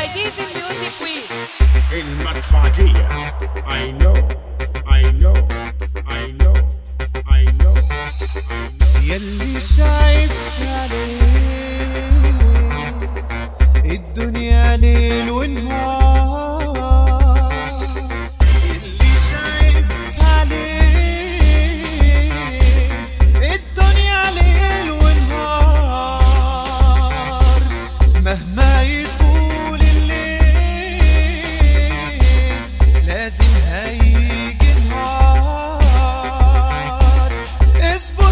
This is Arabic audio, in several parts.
Easy Music Week. المدفعية. I know يلي شايف عليه الدنيا ليل ونهار، يلي شايف عليه الدنيا ليل ونهار، مهما يطول الليل لازم هيجي نهار. اصبر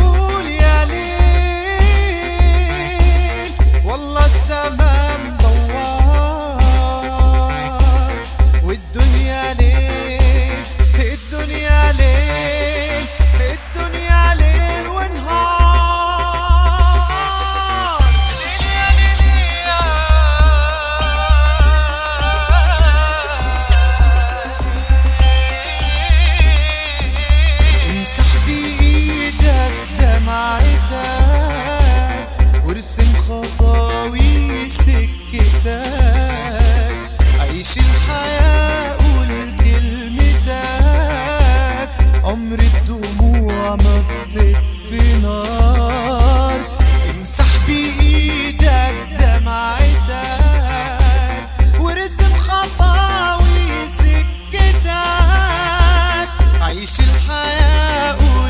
الزمان دوار، والدنيا ليل، الدنيا ليل، الدنيا ليل ونهار. ليل يا ليل يا امسح بإيدك دمعتك وارسم خطاوي سكتك، عيش الحياة قول كلمتك، عمر الدموع ما بتطفي نار. امسح بإيدك دمعتك وارسم خطاوي سكتك، عيش الحياة قول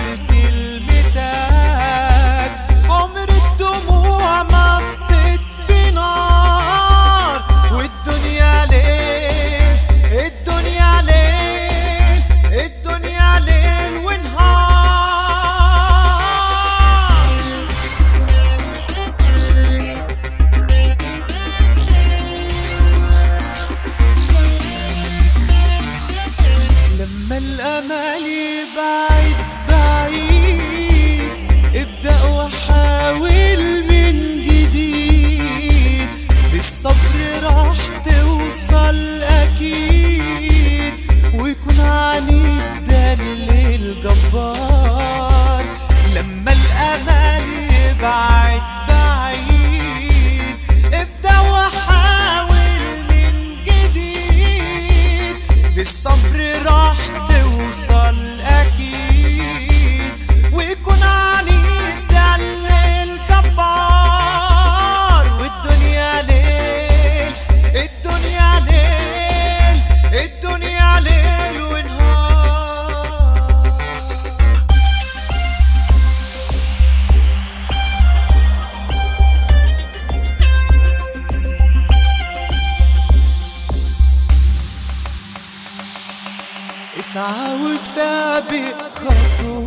كلمتك، عمر الدموع ما الأمل بعيد بعيد، ابدأ وحاول من جديد، بالصبر راح توصل أكيد، ويكون عنيد دليل جبار. لما الأمل بعيد بعيد، ابدأ وحاول من جديد، بالصبر راح توصل أكيد، ويكون عنيد دليل جبار. والدنيا ليل، الدنيا ليل، الدنيا ليل ونهار. اسعى وسابق خطوة